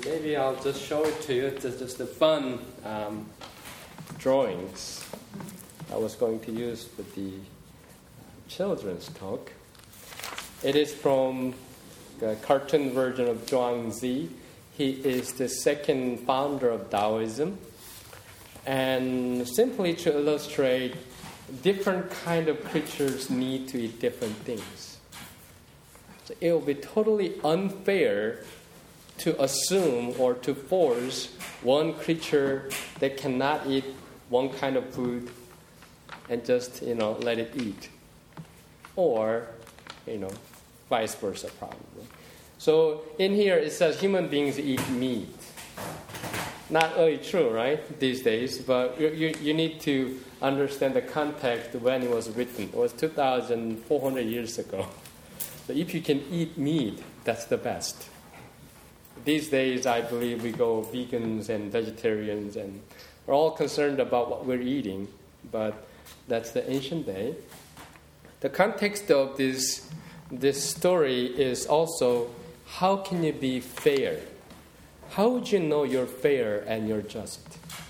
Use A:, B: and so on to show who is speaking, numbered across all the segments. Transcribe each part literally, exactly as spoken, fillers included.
A: Maybe I'll just show it to you. It's just the fun um, drawings I was going to use for the children's talk. It is from the cartoon version of Zhuangzi. He is the second founder of Taoism. And simply to illustrate, different kind of creatures need to eat different things. So it will be totally unfair to assume or to force one creature that cannot eat one kind of food and just, you know, let it eat. Or, you know, vice versa probably. So in here it says human beings eat meat. Not really true, right, these days, but you, you, you need to understand the context when it was written. It was two thousand four hundred years ago. So if you can eat meat, that's the best. These days, I believe we go vegans and vegetarians, and we're all concerned about what we're eating, but that's the ancient day. The context of this, this story is also, how can you be fair? How would you know you're fair and you're just?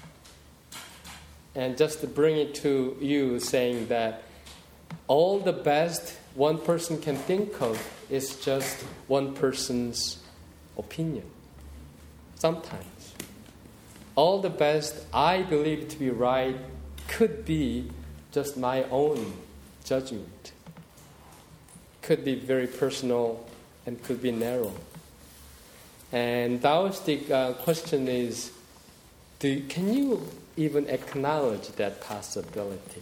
A: And just to bring it to you, saying that all the best one person can think of is just one person's opinion. Sometimes. All the best I believe to be right could be just my own judgment. Could be very personal and could be narrow. And Taoistic uh, question is, do, can you even acknowledge that possibility?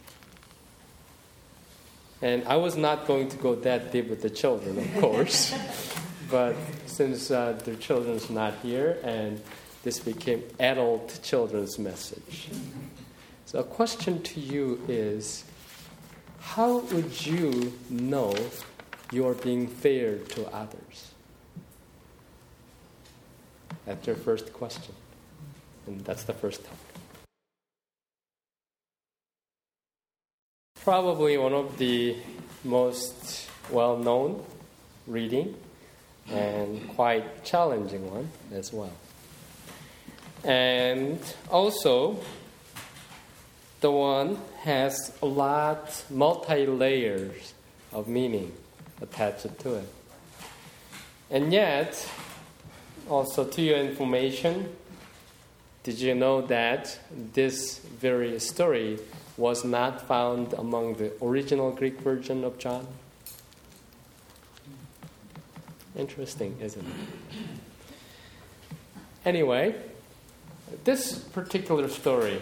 A: And I was not going to go that deep with the children, of course. But since uh, the children's not here, and this became adult children's message. So a question to you is, how would you know you are being fair to others? That's your first question. And that's the first talk. Probably one of the most well-known reading and quite challenging one as well. And also, the one has a lot, multi-layers of meaning attached to it. And yet, also to your information, did you know that this very story was not found among the original Greek version of John? Interesting, isn't it? Anyway, this particular story,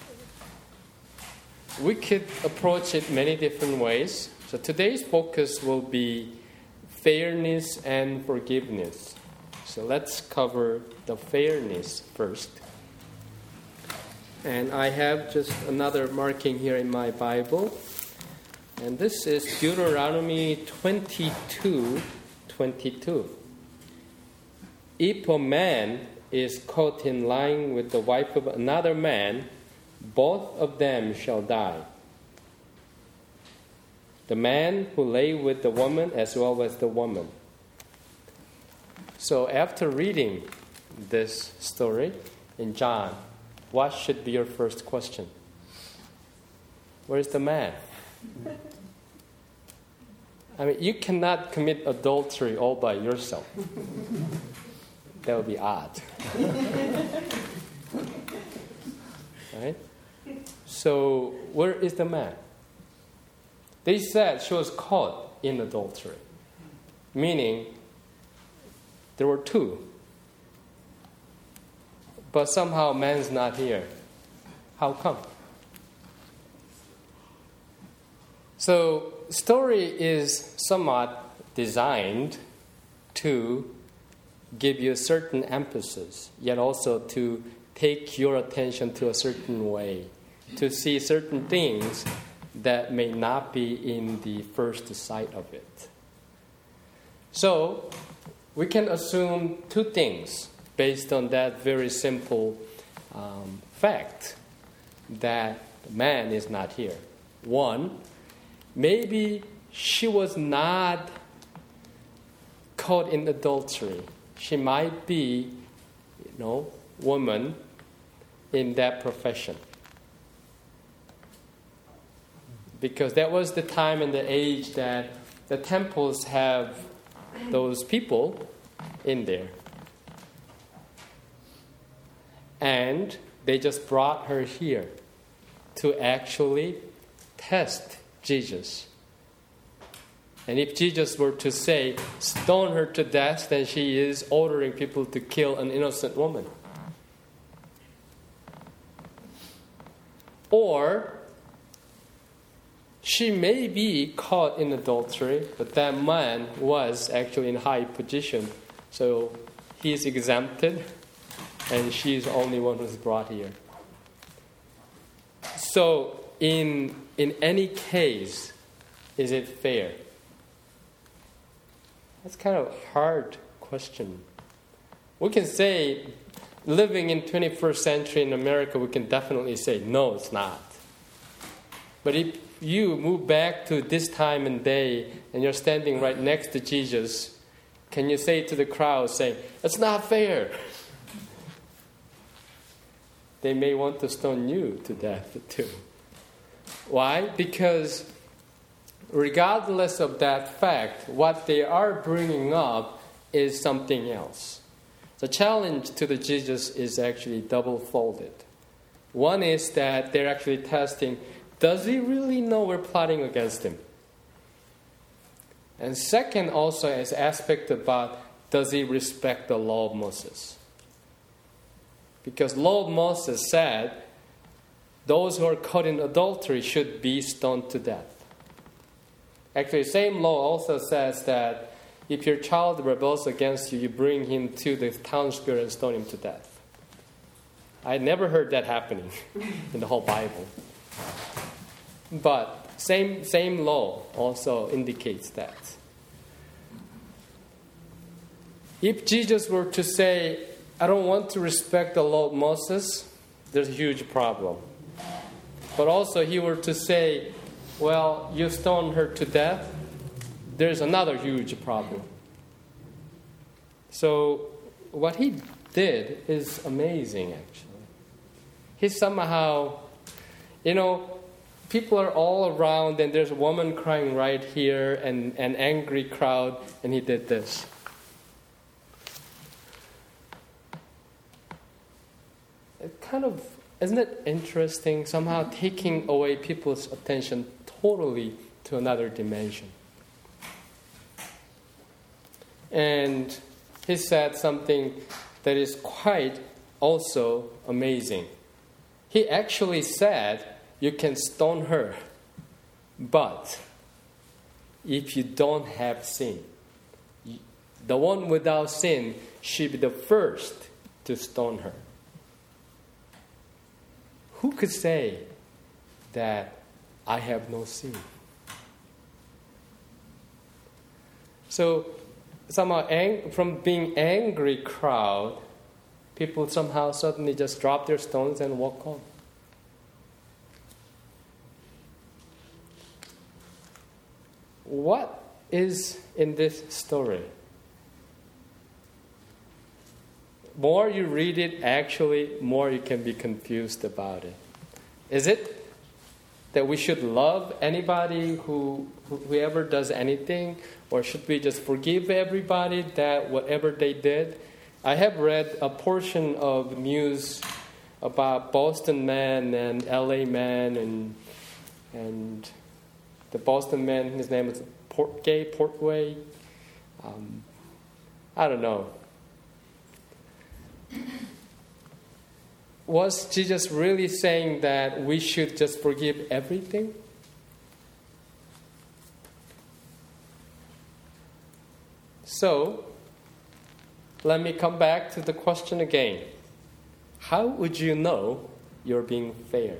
A: we could approach it many different ways. So today's focus will be fairness and forgiveness. So let's cover the fairness first. And I have just another marking here in my Bible. And this is Deuteronomy twenty-two twenty-two. If a man is caught in lying with the wife of another man, both of them shall die. The man who lay with the woman as well as the woman. So after reading this story in John, what should be your first question? Where's the man? I mean, you cannot commit adultery all by yourself. That would be odd. Right? So, where is the man? They said she was caught in adultery. Meaning, there were two. But somehow man's not here. How come? So, story is somewhat designed to give you a certain emphasis, yet also to take your attention to a certain way, to see certain things that may not be in the first sight of it. So, we can assume two things based on that very simple um, fact that the man is not here. One, maybe she was not caught in adultery. She might be know, woman in that profession. Because that was the time and the age that the temples have those people in there. And they just brought her here to actually test Jesus. And if Jesus were to say, stone her to death, then she is ordering people to kill an innocent woman. Or she may be caught in adultery, but that man was actually in high position. So he's exempted, and she's the only one who's brought here. So in, in any case, is it fair? That's kind of a hard question. We can say, living in twenty-first century in America, we can definitely say, no, it's not. But if you move back to this time and day, and you're standing right next to Jesus, can you say to the crowd, saying, it's not fair? They may want to stone you to death too. Why? Because regardless of that fact, what they are bringing up is something else. The challenge to the Jesus is actually double-folded. One is that they're actually testing, does he really know we're plotting against him? And second also is aspect about, does he respect the law of Moses? Because law of Moses said, those who are caught in adultery should be stoned to death. Actually, the same law also says that if your child rebels against you, you bring him to the town square and stone him to death. I never heard that happening in the whole Bible. But same same law also indicates that. If Jesus were to say, I don't want to respect the law of Moses, there's a huge problem. But also he were to say, well, you stoned her to death, there's another huge problem. So what he did is amazing, actually. He somehow, you know, people are all around and there's a woman crying right here and an angry crowd, and he did this. It kind of, isn't it interesting, somehow taking away people's attention totally to another dimension. And he said something that is quite also amazing. He actually said, you can stone her, but if you don't have sin, the one without sin should be the first to stone her. Who could say that I have no sin? So somehow ang- from being angry crowd, people somehow suddenly just drop their stones and walk on. What is in this story? More you read it, actually, more you can be confused about it. Is it that we should love anybody who, whoever does anything, or should we just forgive everybody that whatever they did? I have read a portion of news about Boston man and L A man, and and the Boston man, his name is Port Gay Portway. Um, I don't know. Was Jesus really saying that we should just forgive everything? So, let me come back to the question again. How would you know you're being fair?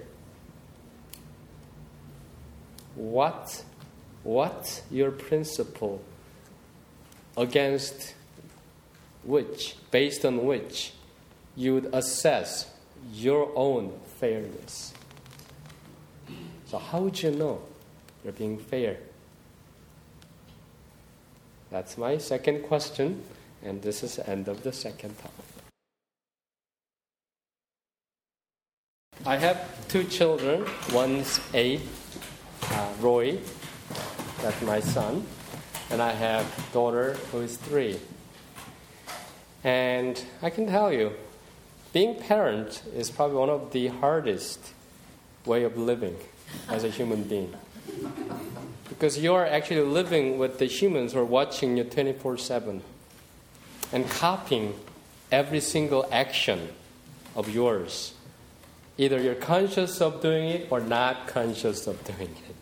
A: What, what your principle against which, based on which, you would assess your own fairness? So how would you know you're being fair? That's my second question, and this is the end of the second talk. I have two children. One's eight, uh, Roy, that's my son, and I have a daughter who is three. And I can tell you, being parent is probably one of the hardest way of living as a human being. Because you're actually living with the humans who are watching you twenty-four seven and copying every single action of yours. Either you're conscious of doing it or not conscious of doing it.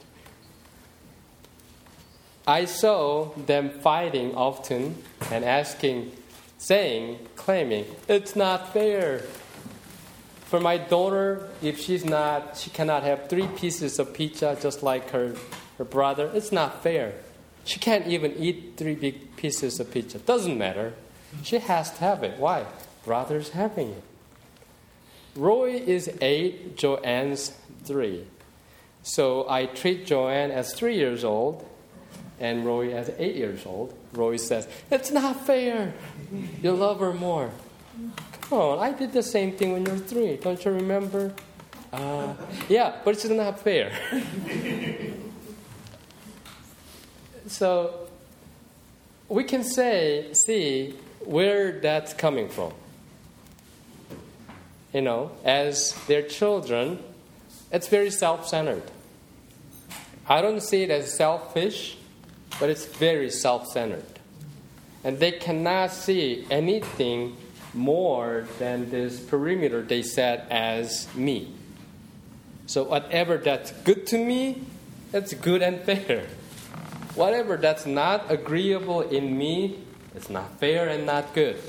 A: I saw them fighting often and asking, saying, claiming, it's not fair. For my daughter, if she's not, she cannot have three pieces of pizza just like her, her brother, it's not fair. She can't even eat three big pieces of pizza. Doesn't matter. She has to have it. Why? Brother's having it. Roy is eight, Joanne's three. So I treat Joanne as three years old and Roy as eight years old. Roy says, it's not fair. You love her more. Come on, I did the same thing when you were three. Don't you remember? Uh, yeah, but it's not fair. So we can say, see where that's coming from. You know, as their children, it's very self-centered. I don't see it as selfish, but it's very self-centered. And they cannot see anything more than this perimeter they set as me. So whatever that's good to me, it's good and fair. Whatever that's not agreeable in me, it's not fair and not good.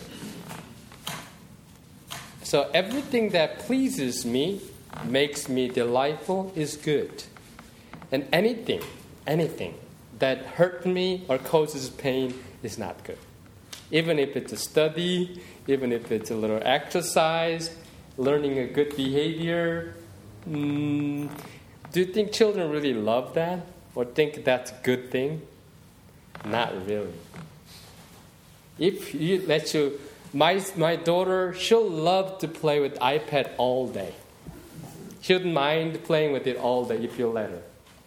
A: So everything that pleases me, makes me delightful, is good. And anything, anything that hurts me or causes pain is not good. Even if it's a study, even if it's a little exercise, learning a good behavior. Mm, do you think children really love that? Or think that's a good thing? Not really. If you let you... My my daughter, she'll love to play with iPad all day. She wouldn't mind playing with it all day if you let her.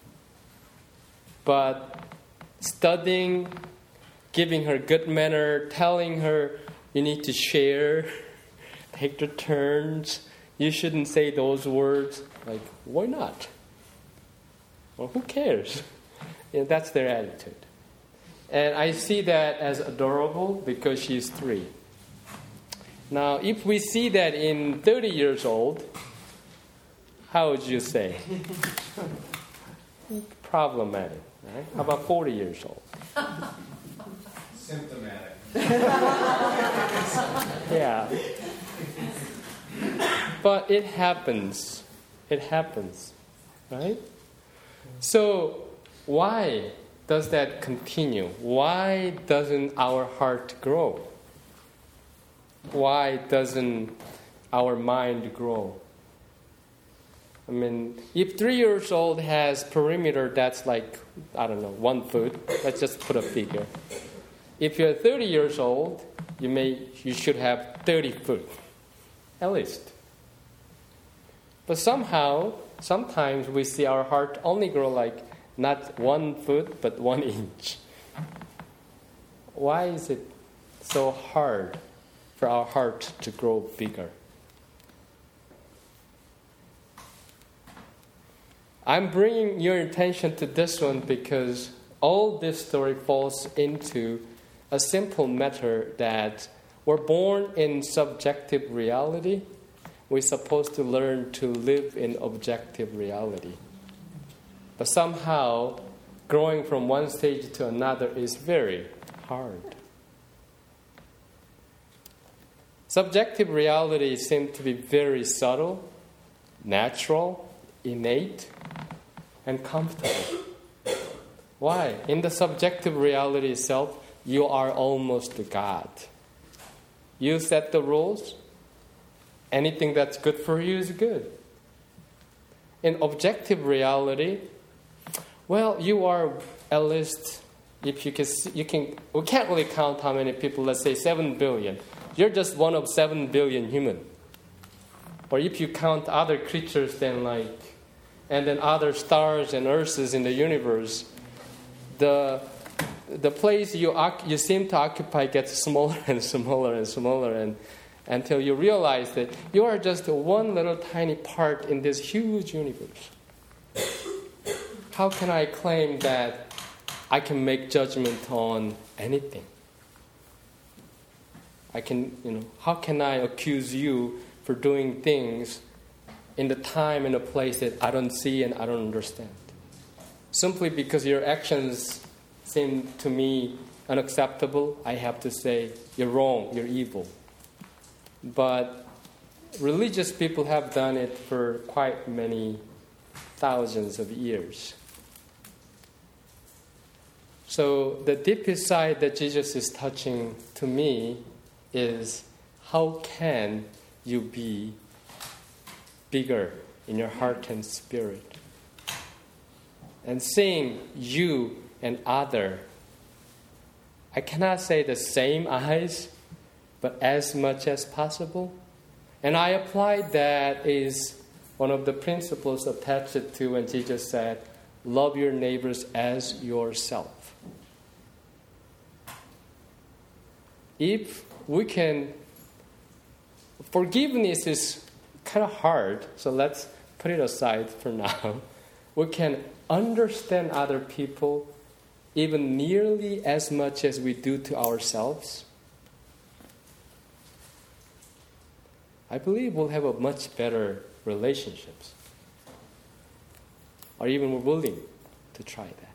A: But studying, giving her good manner, telling her you need to share, take the turns, you shouldn't say those words. Like, why not? Well, who cares? You know, that's their attitude. And I see that as adorable because she's three. Now, if we see that in thirty years old, how would you say? Problematic, right? How about forty years old?
B: Symptomatic.
A: Yeah. But it happens. It happens, right? So, why does that continue? Why doesn't our heart grow? Why doesn't our mind grow? I mean, if three years old has perimeter that's like, I don't know, one foot, let's just put a figure. If you're thirty years old, you may you should have thirty foot, at least. But somehow, sometimes we see our heart only grow like not one foot, but one inch. Why is it so hard for our heart to grow bigger? I'm bringing your attention to this one because all this story falls into a simple matter that we're born in subjective reality. We're supposed to learn to live in objective reality. But somehow, growing from one stage to another is very hard. Subjective reality seems to be very subtle, natural, innate, and comfortable. Why? In the subjective reality itself, you are almost God. You set the rules. Anything that's good for you is good. In objective reality, well, you are at least, if you can, you can, we can't really count how many people, let's say seven billion. You're just one of seven billion human. Or or if you count other creatures, then like, and then other stars and earths in the universe, the the place you you seem to occupy gets smaller and smaller and smaller, and until you realize that you are just one little tiny part in this huge universe. How can I claim that I can make judgment on anything? I can, you know, how can I accuse you for doing things in the time and the place that I don't see and I don't understand? Simply because your actions seem to me unacceptable, I have to say, you're wrong, you're evil. But religious people have done it for quite many thousands of years. So the deepest side that Jesus is touching to me is, how can you be bigger in your heart and spirit? And seeing you and other, I cannot say the same eyes, but as much as possible. And I applied that is one of the principles attached to when Jesus said, love your neighbors as yourself. If we can, forgiveness is kind of hard, so let's put it aside for now. We can understand other people even nearly as much as we do to ourselves. I believe we'll have a much better relationships, or even we're willing to try that.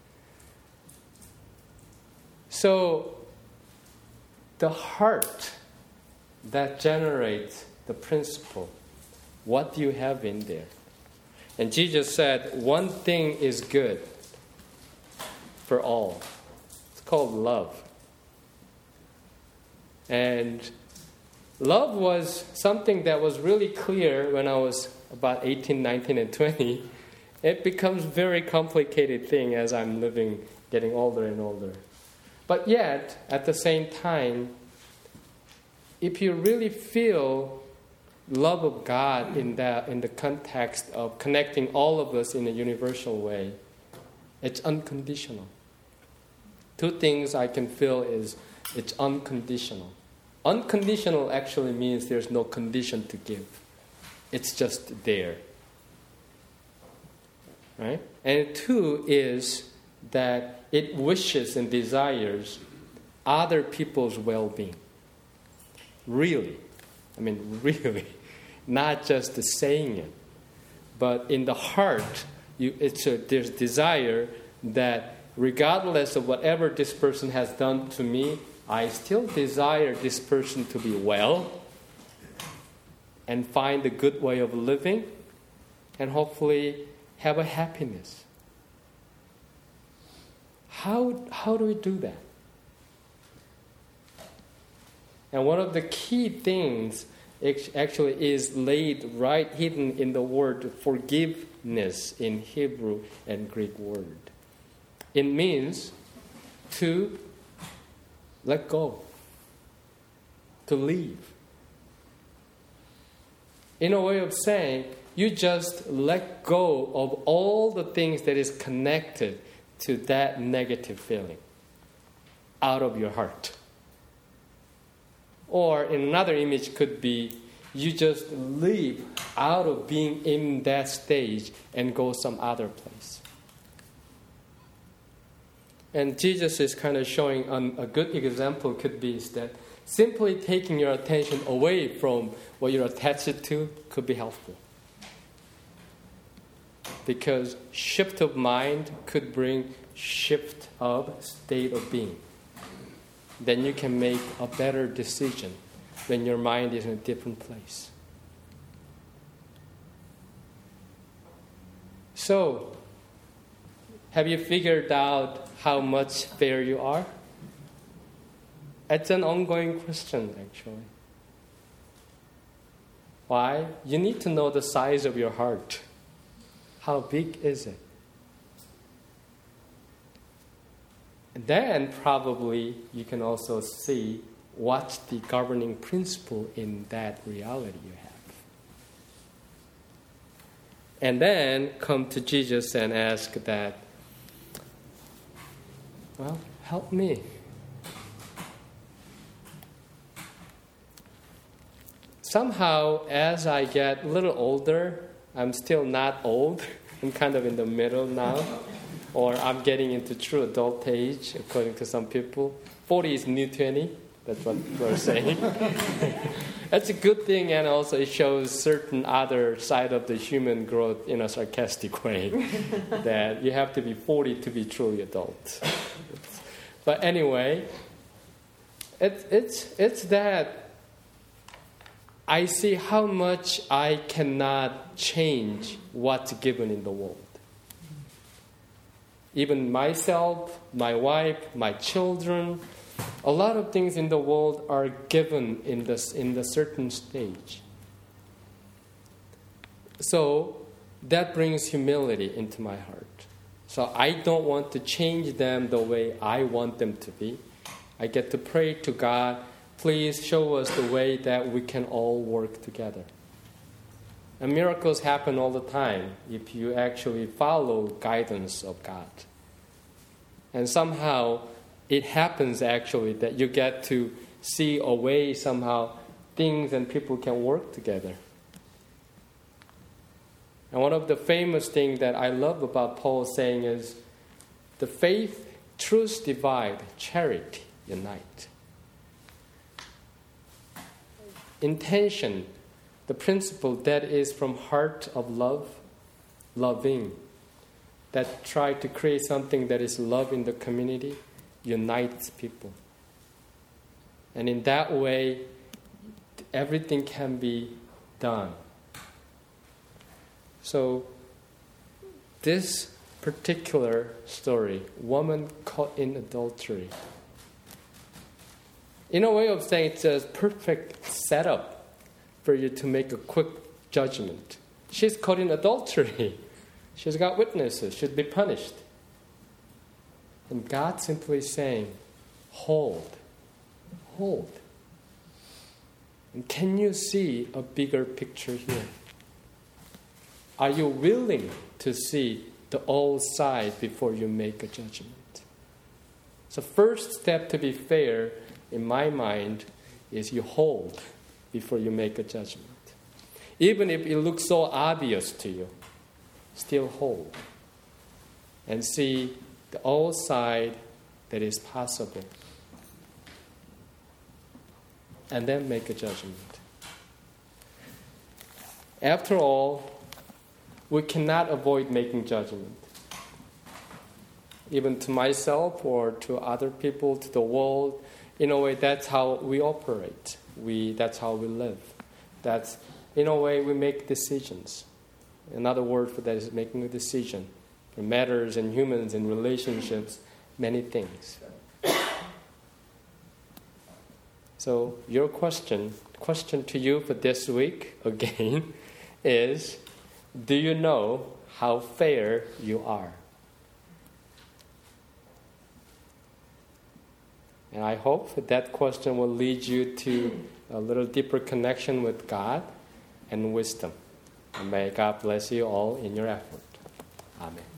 A: So, the heart that generates the principle, what do you have in there? And Jesus said, one thing is good for all. It's called love. And love was something that was really clear when I was about eighteen, nineteen, and twenty. It becomes a very complicated thing as I'm living, getting older and older. But yet, at the same time, if you really feel love of God in that in the context of connecting all of us in a universal way, it's unconditional. Two things I can feel is it's unconditional. Unconditional actually means there's no condition to give. It's just there. Right? And two is that it wishes and desires other people's well-being. Really. I mean, really. Not just saying it. But in the heart, you, it's a, there's desire that regardless of whatever this person has done to me, I still desire this person to be well and find a good way of living and hopefully have a happiness. How, how do we do that? And one of the key things actually is laid right hidden in the word forgiveness in Hebrew and Greek word. It means to let go, to leave. In a way of saying, you just let go of all the things that is connected to that negative feeling out of your heart. Or in another image could be, you just leave out of being in that stage and go some other place. And Jesus is kind of showing um, a good example could be is that simply taking your attention away from what you're attached to could be helpful. Because shift of mind could bring shift of state of being. Then you can make a better decision when your mind is in a different place. So, have you figured out how much fair you are? It's an ongoing question, actually. Why? You need to know the size of your heart. How big is it? And then probably you can also see what's the governing principle in that reality you have. And then come to Jesus and ask that, well, help me. Somehow, as I get a little older, I'm still not old. I'm kind of in the middle now. Or I'm getting into true adult age, according to some people. forty is new twenty. That's what we're saying. That's a good thing, and also it shows certain other side of the human growth in a sarcastic way. That you have to be forty to be truly adult. But anyway, it, it's it's that I see how much I cannot change what's given in the world. Even myself, my wife, my children, a lot of things in the world are given in this in the certain stage. So that brings humility into my heart. So I don't want to change them the way I want them to be. I get to pray to God, please show us the way that we can all work together. And miracles happen all the time if you actually follow guidance of God. And somehow it happens actually that you get to see a way somehow things and people can work together. And one of the famous things that I love about Paul saying is, the faith, truth divide, charity unite. Intention, the principle that is from heart of love, loving, that try to create something that is love in the community, unites people. And in that way, everything can be done. So, this particular story, woman caught in adultery, in a way of saying, it's a perfect setup for you to make a quick judgment. She's caught in adultery. She's got witnesses. Should be punished. And God simply saying, hold, hold. And can you see a bigger picture here? Are you willing to see the all side before you make a judgment? So first step to be fair, in my mind, is you hold before you make a judgment. Even if it looks so obvious to you, still hold. And see the all side that is possible. And then make a judgment. After all, we cannot avoid making judgment. Even to myself or to other people, to the world, in a way, that's how we operate. We, that's how we live. That's, in a way, we make decisions. Another word for that is making a decision. For matters and humans and relationships, many things. So your question, question to you for this week, again, is, do you know how fair you are? And I hope that, that question will lead you to a little deeper connection with God and wisdom. And may God bless you all in your effort. Amen.